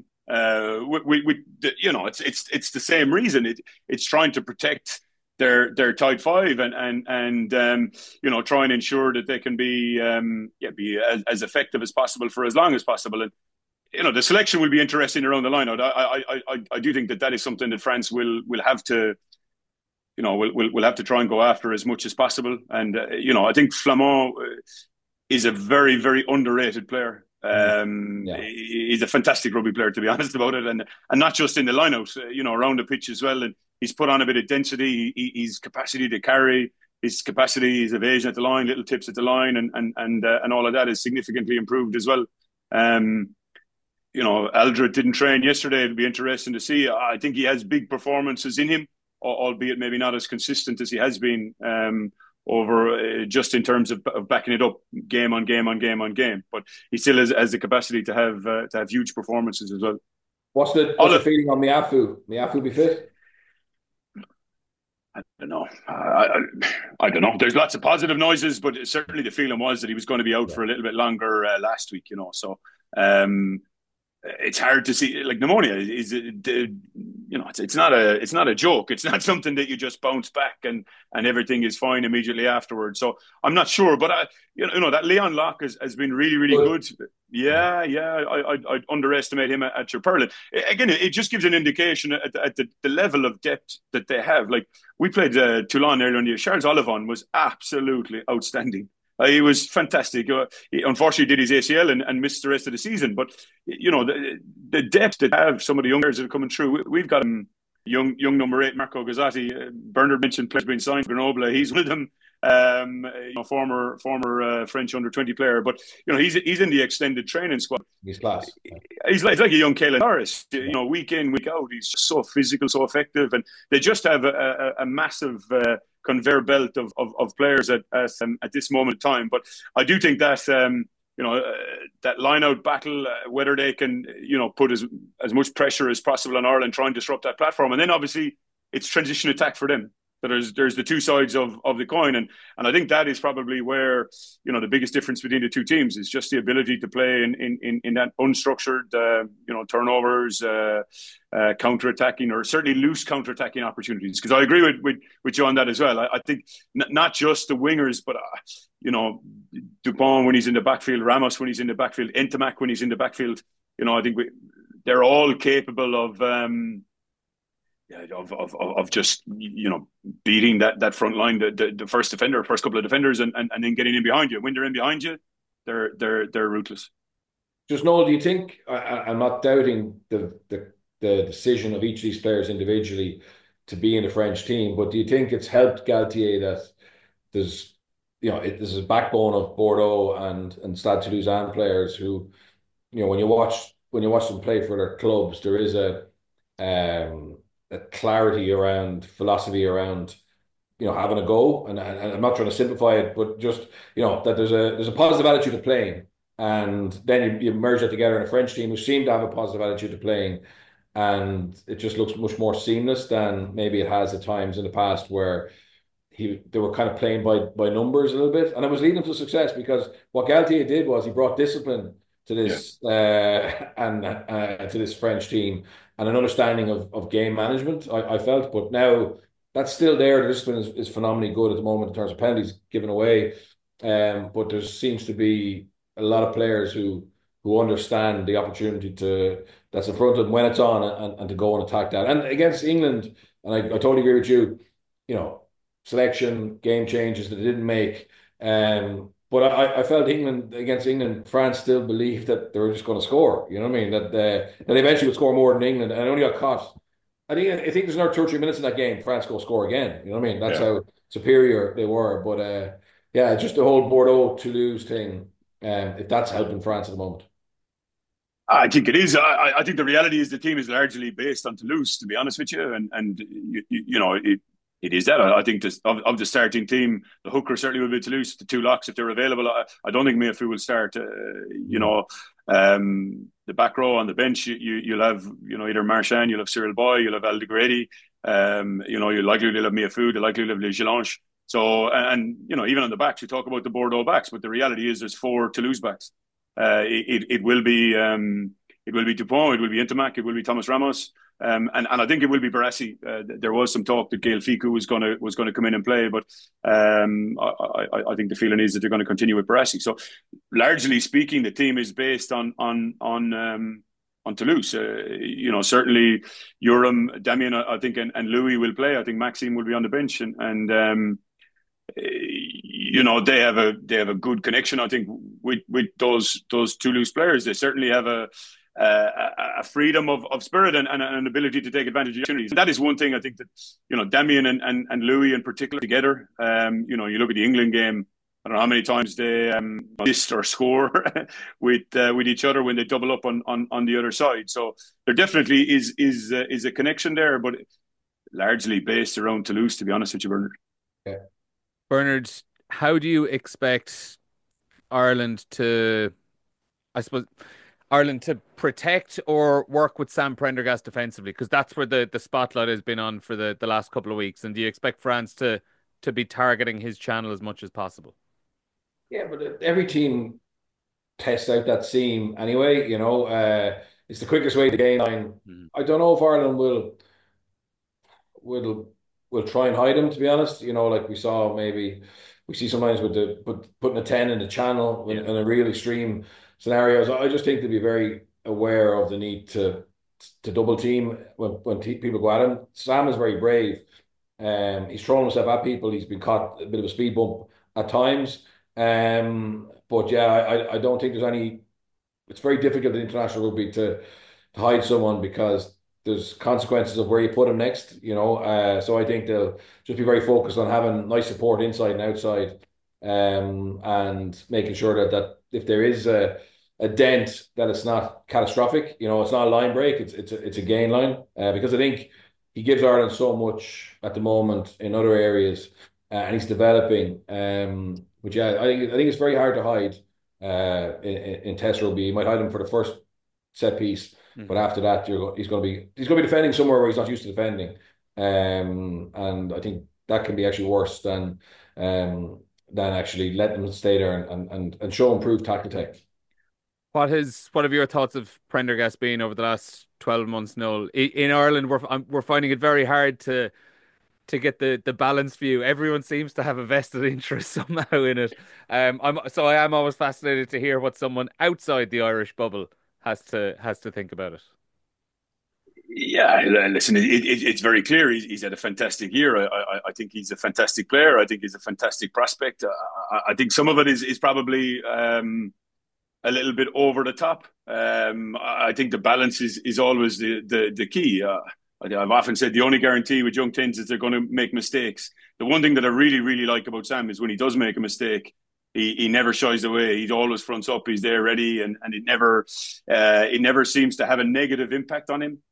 It's the same reason. It's trying to protect their tight five and try and ensure that they can be as effective as possible for as long as possible. And the selection will be interesting around the line. I do think that is something that France will have to will have to try and go after as much as possible. And I think Flament is a very, very underrated player. He's a fantastic rugby player, to be honest about it, and not just in the lineout, around the pitch as well. And he's put on a bit of density. His capacity to carry, his evasion at the line, little tips at the line, and all of that is significantly improved as well. Aldred didn't train yesterday. It'll be interesting to see. I think he has big performances in him, albeit maybe not as consistent as he has been over just in terms of backing it up game on game on game on game. But he still has the capacity to have huge performances as well. What's the feeling on Miafu? Miafu be fit? I don't know. I don't know. There's lots of positive noises, but certainly the feeling was that he was going to be out for a little bit longer last week. So it's hard to see. Like pneumonia is, it's not a joke. It's not something that you just bounce back and everything is fine immediately afterwards. So I'm not sure, but that Leon Locke has been really, really good. Yeah. I'd underestimate him at your pearl. Again, it just gives an indication at the level of depth that they have. Like we played Toulon earlier in the year. Charles Ollivon was absolutely outstanding. He was fantastic. He unfortunately did his ACL and missed the rest of the season. But the depth that have some of the young players that are coming through. We've got young number 8 Marco Gazzotti. Bernard mentioned players being signed. Grenoble, he's one of them. Former French under-20 player, but he's in the extended training squad. He's class. He's like a young Caelan Norris. Week in, week out, he's just so physical, so effective, and they just have a massive conveyor belt of players at this moment in time. But I do think that that line-out battle, whether they can put as much pressure as possible on Ireland, try and disrupt that platform, and then obviously it's transition attack for them. So there's the two sides of the coin, and I think that is probably where the biggest difference between the two teams is just the ability to play in that unstructured turnovers, counter-attacking, or certainly loose counter-attacking opportunities. Because I agree with you on that as well. I think not just the wingers, but Dupont when he's in the backfield, Ramos when he's in the backfield, Ntamack when he's in the backfield. I think they're all capable of. Yeah, of just beating that front line, the first defender, first couple of defenders, and then getting in behind you. When they're in behind you, they're ruthless. Just Noel, do you think I'm not doubting the decision of each of these players individually to be in the French team, but do you think it's helped Galtier that there's there's a backbone of Bordeaux and Stade Toulousain players who when you watch them play for their clubs, there is a clarity around philosophy around having a go, and I'm not trying to simplify it, but just that there's a positive attitude to playing, and then you merge that together in a French team who seem to have a positive attitude to playing, and it just looks much more seamless than maybe it has at times in the past where they were kind of playing by numbers a little bit, and it was leading to success because what Galtier did was he brought discipline to Yeah. this and to this French team and an understanding of game management. I felt, but now that's still there. The discipline is phenomenally good at the moment in terms of penalties given away, but there seems to be a lot of players who understand the opportunity that's in front of them when it's on and to go and attack that. And against England, and I totally agree with you. You know, selection, game changes that they didn't make. But I felt England against England, France still believed that they were just going to score. You know what I mean? That they eventually would score more than England, and only got caught. I think there's another 2 or 3 minutes in that game. France go score again. You know what I mean? That's Yeah. how superior they were. But yeah, just the whole Bordeaux Toulouse thing. If that's helping France at the moment. I think it is. I think the reality is the team is largely based on Toulouse, to be honest with you, and it is that. I think this, of the starting team, the hooker certainly will be Toulouse. The two locks, if they're available, I don't think Mayfield will start. The back row on the bench, you'll have either Marchand, you'll have Cyril Boy, you'll have Aldegrady. You'll likely have Mayfield, you'll likely have Le Gilange. So and even on the backs, you talk about the Bordeaux backs, but the reality is there's 4 Toulouse backs. It will be Dupont, it will be Intermac, it will be Thomas Ramos, and I think it will be Barassi. There was some talk that Gael Ficou was going to come in and play, but I think the feeling is that they're going to continue with Barassi. So largely speaking, the team is based on Toulouse. Certainly Urim, Damien, I think, and Louis will play. I think Maxime will be on the bench, and they have a good connection. I think with those Toulouse players, they certainly have a freedom of spirit and an ability to take advantage of opportunities. And that is one thing I think that Damien and Louis in particular together. You look at the England game. I don't know how many times they assist or score with each other when they double up on the other side. So there definitely is a connection there, but largely based around Toulouse, to be honest with you, Bernard. Yeah. Bernard, how do you expect Ireland to, I suppose, Ireland to protect or work with Sam Prendergast defensively? Because that's where the spotlight has been on for the last couple of weeks. And do you expect France to be targeting his channel as much as possible? Yeah, but every team tests out that seam anyway. It's the quickest way to gain line. Mhm. I don't know if Ireland will try and hide him. To be honest, like we see sometimes with putting a 10 in the channel Yeah. in a real extreme scenarios. I just think to be very aware of the need to double team when people go at him. Sam is very brave. He's thrown himself at people. He's been caught a bit of a speed bump at times. But yeah, I don't think there's any. It's very difficult in international rugby to hide someone because there's consequences of where you put them next. So I think they'll just be very focused on having nice support inside and outside, and making sure that if there is a dent, that it's not catastrophic. It's not a line break. It's a gain line, because I think he gives Ireland so much at the moment in other areas, and he's developing. But yeah, I think it's very hard to hide in Test rugby. You might hide him for the first set piece, but after that, he's going to be defending somewhere where he's not used to defending. And I think that can be actually worse than actually letting him stay there and show improved tackle tech. What have your thoughts of Prendergast been over the last 12 months, Noel? In Ireland, we're finding it very hard to get the balanced view. Everyone seems to have a vested interest somehow in it. I am always fascinated to hear what someone outside the Irish bubble has to think about it. Yeah, listen, it's very clear. He's had a fantastic year. I think he's a fantastic player. I think he's a fantastic prospect. I think some of it is probably a little bit over the top. I think the balance is always the key. I've often said the only guarantee with young tens is they're going to make mistakes. The one thing that I really, really like about Sam is when he does make a mistake, he never shies away. He always fronts up. He's there ready, and it never seems to have a negative impact on him.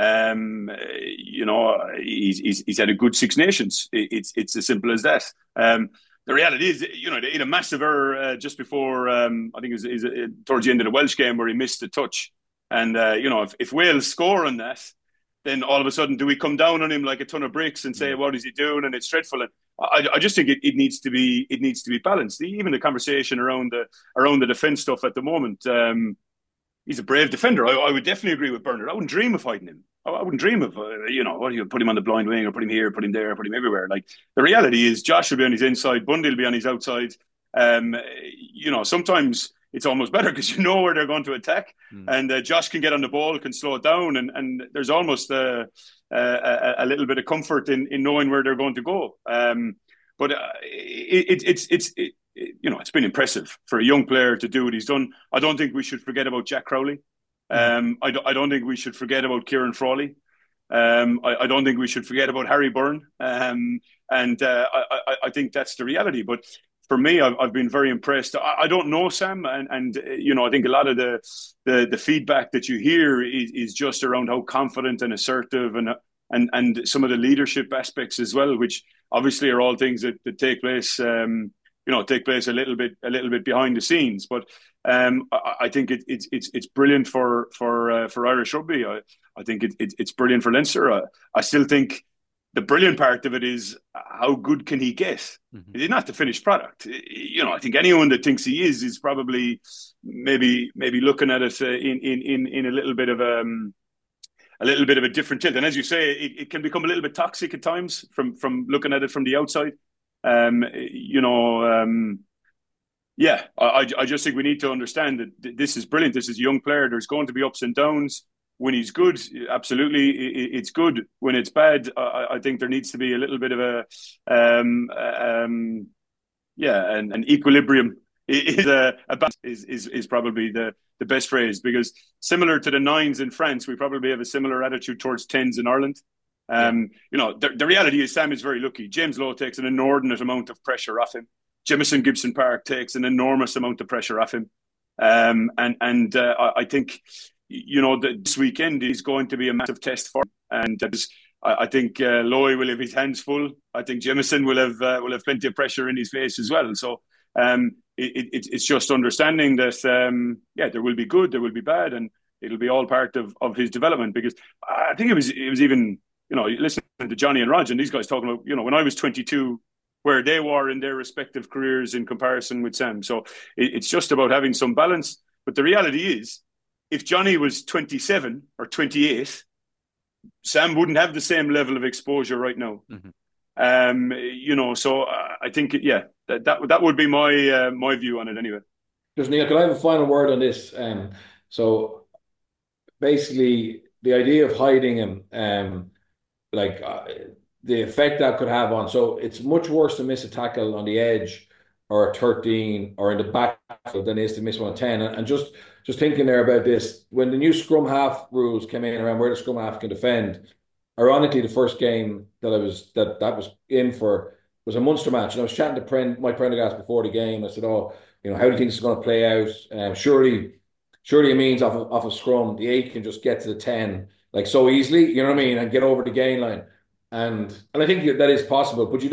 He's had a good Six Nations. It's as simple as that. The reality is, they had a massive error just before, I think it was towards the end of the Welsh game where he missed a touch. And, if Wales score on that, then all of a sudden, do we come down on him like a ton of bricks and say, what is he doing? And it's dreadful. And I just think it needs to be balanced. Even the conversation around the defence stuff at the moment, he's a brave defender. I would definitely agree with Bernard. I wouldn't dream of hiding him. I wouldn't dream of, what do you put him on the blind wing or put him here, put him there, put him everywhere. Like the reality is Josh will be on his inside, Bundy will be on his outside. Sometimes it's almost better because you know where they're going to attack, and Josh can get on the ball, can slow it down, and there's almost a little bit of comfort in knowing where they're going to go. But it's been impressive for a young player to do what he's done. I don't think we should forget about Jack Crowley. I don't think we should forget about Kieran Frawley. I don't think we should forget about Harry Byrne. I think that's the reality. But for me, I've been very impressed. I don't know Sam, and I think a lot of the feedback that you hear is just around how confident and assertive and some of the leadership aspects as well, which obviously are all things that take place. Take place a little bit behind the scenes. But I think it's brilliant for Irish rugby. I think it's brilliant for Leinster. I still think the brilliant part of it is how good can he get? Mm-hmm. It's not the finished product. I think anyone that thinks he is probably maybe looking at it in a little bit of a different tilt. And as you say, it can become a little bit toxic at times from looking at it from the outside. I just think we need to understand that this is brilliant. This is a young player. There's going to be ups and downs. When he's good, absolutely, it's good. When it's bad, I think there needs to be a little bit of an equilibrium. Is probably the best phrase, because similar to the nines in France, we probably have a similar attitude towards tens in Ireland. The reality is Sam is very lucky. James Lowe takes an inordinate amount of pressure off him. Jamison Gibson Park takes an enormous amount of pressure off him. I think, this weekend is going to be a massive test for him. And I think Lowe will have his hands full. I think Jamison will have plenty of pressure in his face as well. So it's just understanding that, there will be good, there will be bad, and it'll be all part of his development. Because I think it was even, listening to Johnny and Rog and these guys talking about, when I was 22, where they were in their respective careers in comparison with Sam. So it's just about having some balance. But the reality is, if Johnny was 27 or 28, Sam wouldn't have the same level of exposure right now. Mm-hmm. So I think, that would be my view on it anyway. Just Neil, can I have a final word on this? So basically, the idea of hiding him, the effect that could have on. So it's much worse to miss a tackle on the edge or a 13 or in the backfield than it is to miss one at 10. And just thinking there about this, when the new scrum half rules came in around where the scrum half can defend, ironically, the first game that was in for was a Munster match. And I was chatting to Mike Prendergast before the game. I said, how do you think this is going to play out? Surely it means off a scrum, the 8 can just get to the 10 like so easily, you know what I mean, and get over the gain line. And I think that is possible, but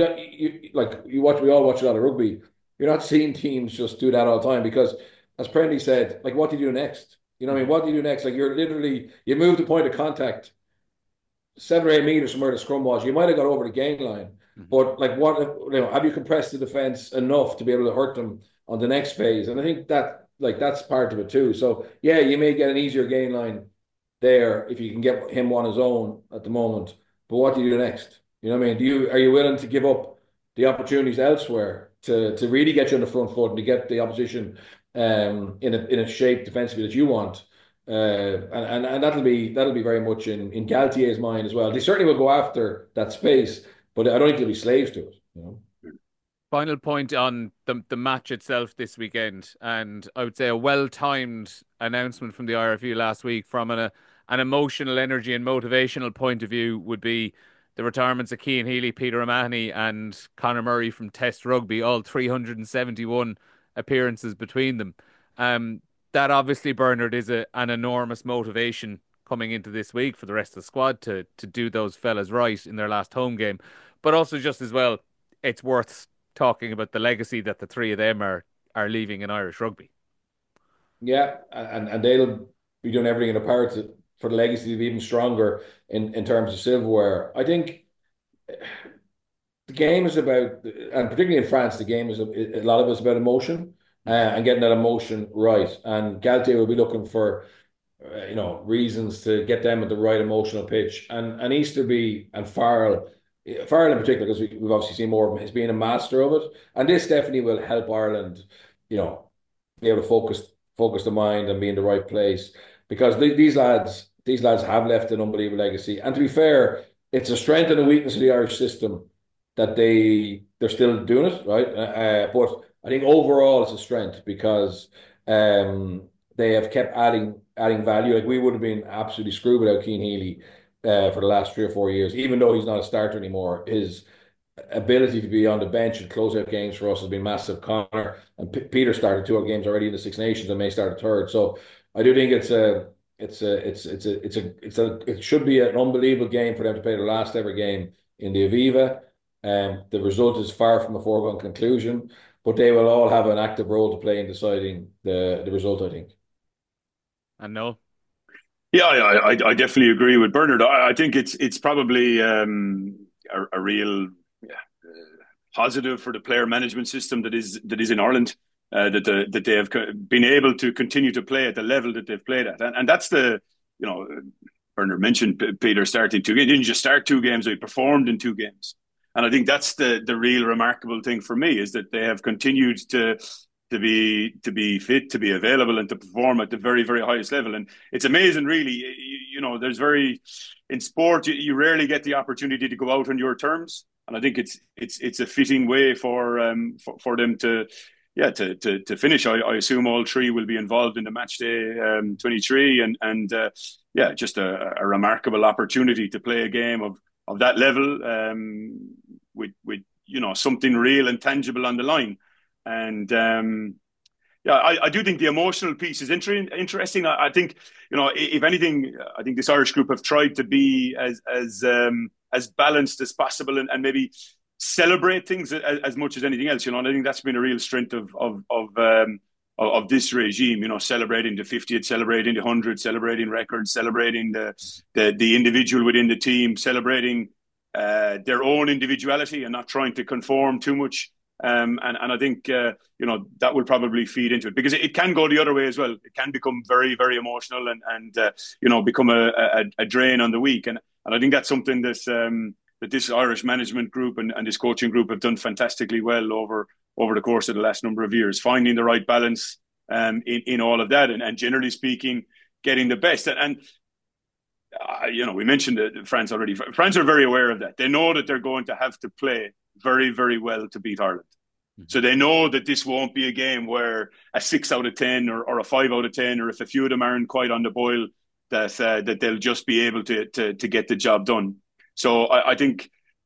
we all watch a lot of rugby. You're not seeing teams just do that all the time because, as Prendy said, what do you do next? You know what I mean? What do you do next? You're literally, you move the point of contact 7 or 8 meters from where the scrum was. You might have got over the gain line, but have you compressed the defense enough to be able to hurt them on the next phase? And I think that that's part of it too. So yeah, you may get an easier gain line there if you can get him on his own at the moment. But what do you do next? You know what I mean? Are you willing to give up the opportunities elsewhere to really get you on the front foot and to get the opposition in a shape defensively that you want? And that'll be very much in Galtier's mind as well. They certainly will go after that space, but I don't think they'll be slaves to it. Final point on the match itself this weekend, and I would say a well-timed announcement from the IRFU last week from an emotional energy and motivational point of view would be the retirements of Cian Healy, Peter O'Mahony, and Conor Murray from Test Rugby, all 371 appearances between them. Um, that obviously, Bernard, is an enormous motivation coming into this week for the rest of the squad to do those fellas right in their last home game, but also just as well, it's worth talking about the legacy that the three of them are leaving in Irish rugby. Yeah, and they'll be doing everything in their power for the legacy to be even stronger in terms of silverware. I think the game is about, and particularly in France, the game is a lot of it's about emotion and getting that emotion right. And Galtier will be looking for reasons to get them at the right emotional pitch. And Easterby and Farrell in particular, because we've obviously seen more of him, has been a master of it. And this definitely will help Ireland, be able to focus the mind and be in the right place. Because these lads have left an unbelievable legacy. And to be fair, it's a strength and a weakness of the Irish system that they're still doing it, right? But I think overall it's a strength because they have kept adding value. Like we would have been absolutely screwed without Cian Healy for the last 3 or 4 years, even though he's not a starter anymore. His ability to be on the bench and close out games for us has been massive. Connor and Peter started 2 games already in the Six Nations and may start a third. So I do think it should be an unbelievable game for them to play their last ever game in the Aviva. The result is far from a foregone conclusion, but they will all have an active role to play in deciding the result, I think. And no, Yeah, I definitely agree with Bernard. I think it's probably a real positive for the player management system that is in Ireland. That they have been able to continue to play at the level that they've played at, and that's you know Bernard mentioned Peter starting 2 games. He didn't just start 2 games; he performed in 2 games, and I think that's the real remarkable thing for me is that they have continued to be fit, to be available, and to perform at the very, very highest level. And it's amazing, really. There's in sport you rarely get the opportunity to go out on your terms, and I think it's a fitting way for them to. Yeah, to finish, I assume all three will be involved in the match day 23, and just a remarkable opportunity to play a game of that level with something real and tangible on the line. And I do think the emotional piece is interesting. I think, if anything, I think this Irish group have tried to be as balanced as possible and maybe celebrate things as much as anything else. And I think that's been a real strength of this regime. Celebrating the 50th, celebrating the 100th, celebrating records, celebrating the individual within the team, celebrating their own individuality and not trying to conform too much. And I think that will probably feed into it because it can go the other way as well. It can become very, very emotional and become a drain on the week. And I think that's something that this Irish management group and this coaching group have done fantastically well over the course of the last number of years, finding the right balance in all of that, and generally speaking, getting the best. We mentioned France already. France are very aware of that. They know that they're going to have to play very, very well to beat Ireland. So they know that this won't be a game where a 6 out of 10 or a 5 out of 10, or if a few of them aren't quite on the boil, that they'll just be able to get the job done. So I think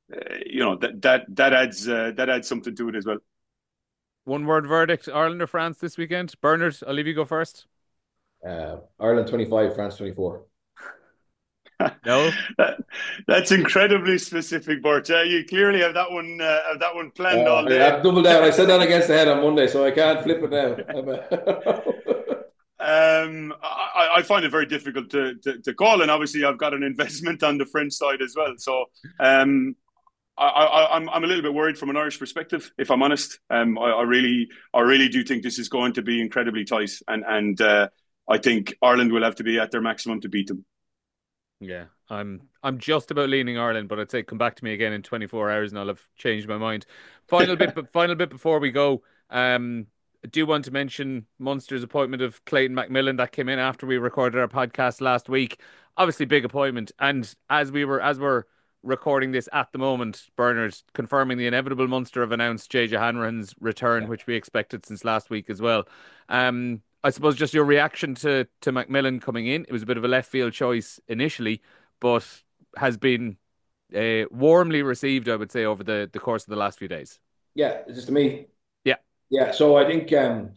that adds something to it as well. one word verdict: Ireland or France this weekend? Bernard, I'll leave you go first. Ireland 25, France 24. No, that's incredibly specific, Bart. You clearly have that one planned all day. I've doubled down. I said that against the head on Monday, so I can't flip it now. I find it very difficult to call, and obviously I've got an investment on the French side as well. So I'm a little bit worried from an Irish perspective, if I'm honest. I really do think this is going to be incredibly tight, and I think Ireland will have to be at their maximum to beat them. yeah, I'm just about leaning Ireland, but I'd say come back to me again in 24 hours and I'll have changed my mind. Final bit before we go. I do want to mention Munster's appointment of Clayton McMillan that came in after we recorded our podcast last week. Obviously, big appointment, and as we're recording this at the moment, Bernard confirming the inevitable, Munster have announced JJ Hanrahan's return, which we expected since last week as well. I suppose just your reaction to McMillan coming in. It was a bit of a left field choice initially, but has been warmly received, I would say, over the course of the last few days. Yeah, just to me. Yeah. Yeah, so I think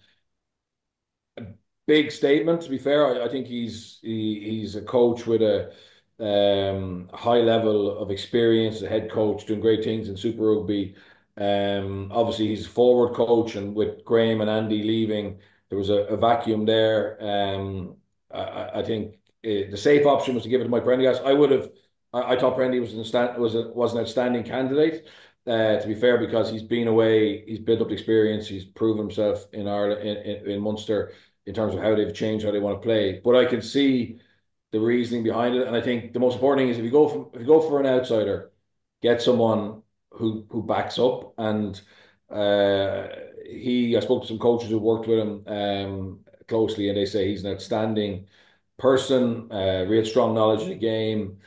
big statement. To be fair, I think he's a coach with a high level of experience, a head coach doing great things in Super Rugby. Obviously, he's a forward coach, and with Graham and Andy leaving, there was a vacuum there. I think the safe option was to give it to Mike Prendergast. I would have. I thought Prendy was an outstanding candidate. To be fair, because he's been away, he's built up experience, he's proven himself in Ireland, in Munster, in terms of how they've changed, how they want to play. But I can see the reasoning behind it, and I think the most important thing is if you go for an outsider, get someone who backs up. And I spoke to some coaches who worked with him closely, and they say he's an outstanding person, real strong knowledge of the game,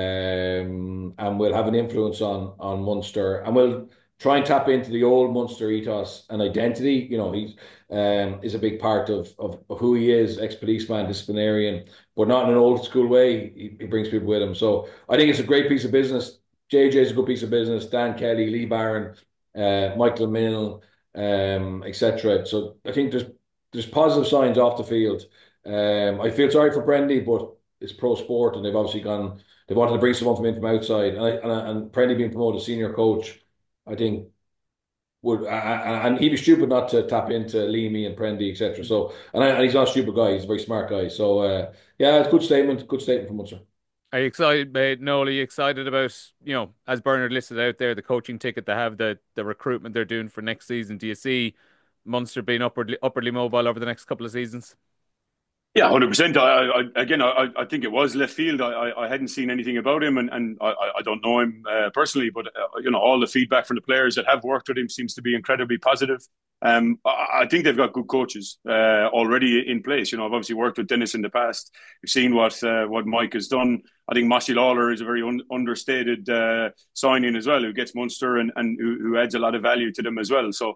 and will have an influence on Munster, and will try and tap into the old Munster ethos and identity. You know, he's is a big part of who he is, ex-policeman, disciplinarian, but not in an old school way. He brings people with him. So I think it's a great piece of business. JJ is a good piece of business. Dan Kelly, Lee Barron, Michael Mill, etc. So I think there's positive signs off the field. I feel sorry for Brendy, but it's pro sport, and they've obviously gone. They wanted to bring someone from outside, and Prendy being promoted senior coach, I think would, and he'd be stupid not to tap into Leamy and Prendy, etc. So, and he's not a stupid guy; he's a very smart guy. So, yeah, it's a good statement from Munster. Are you excited, mate? Noel, are you excited about, as Bernard listed out there, the coaching ticket they have, the recruitment they're doing for next season? Do you see Munster being upwardly mobile over the next couple of seasons? Yeah, 100%. I think it was left field. I hadn't seen anything about him, and I don't know him personally, but all the feedback from the players that have worked with him seems to be incredibly positive. I think they've got good coaches already in place. I've obviously worked with Dennis in the past. We've seen what Mike has done. I think Mossy Lawler is a very understated signing as well, who gets Munster and who adds a lot of value to them as well. So.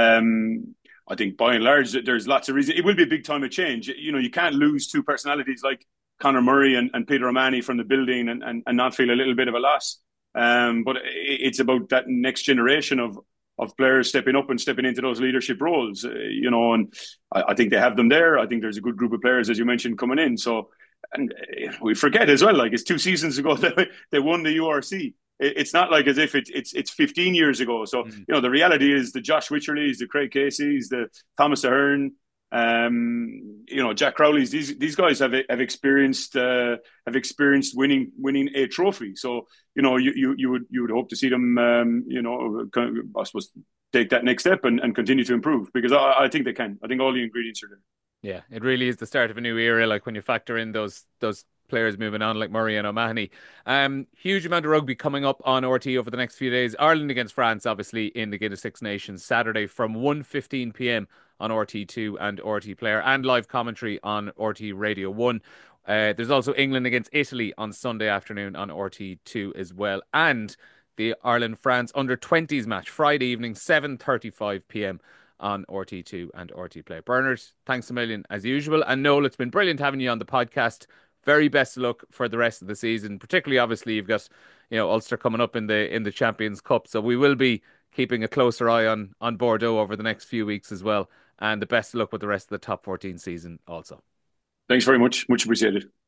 I think by and large, there's lots of reasons. It will be a big time of change. You can't lose two personalities like Conor Murray and Peter O'Mahony from the building and not feel a little bit of a loss. But it's about that next generation of players stepping up and stepping into those leadership roles. And I think they have them there. I think there's a good group of players, as you mentioned, coming in. So, and we forget as well, like it's 2 seasons ago that they won the URC. It's not like as if it's 15 years ago. So, the reality is the Josh Wycherleys, the Craig Caseys, the Thomas Ahern, Jack Crowley's, these guys have experienced winning a trophy. So, you would hope to see them, I suppose, take that next step and continue to improve, because I think they can. I think all the ingredients are there. Yeah, it really is the start of a new era. Like when you factor in those players moving on like Murray and O'Mahony. Huge amount of rugby coming up on RT over the next few days. Ireland against France, obviously, in the Guinness Six Nations, Saturday from 1:15 p.m. on RT2 and RT Player, and live commentary on RT Radio 1. There's also England against Italy on Sunday afternoon on RT2 as well. And the Ireland-France under-20s match, Friday evening, 7:35 p.m. on RT2 and RT Play. Bernard, thanks a million as usual. And Noel, it's been brilliant having you on the podcast. Very best of luck for the rest of the season. Particularly, obviously, you've got Ulster coming up in the Champions Cup, so we will be keeping a closer eye on Bordeaux over the next few weeks as well. And the best of luck with the rest of the top 14 season also. Thanks very much. Much appreciated.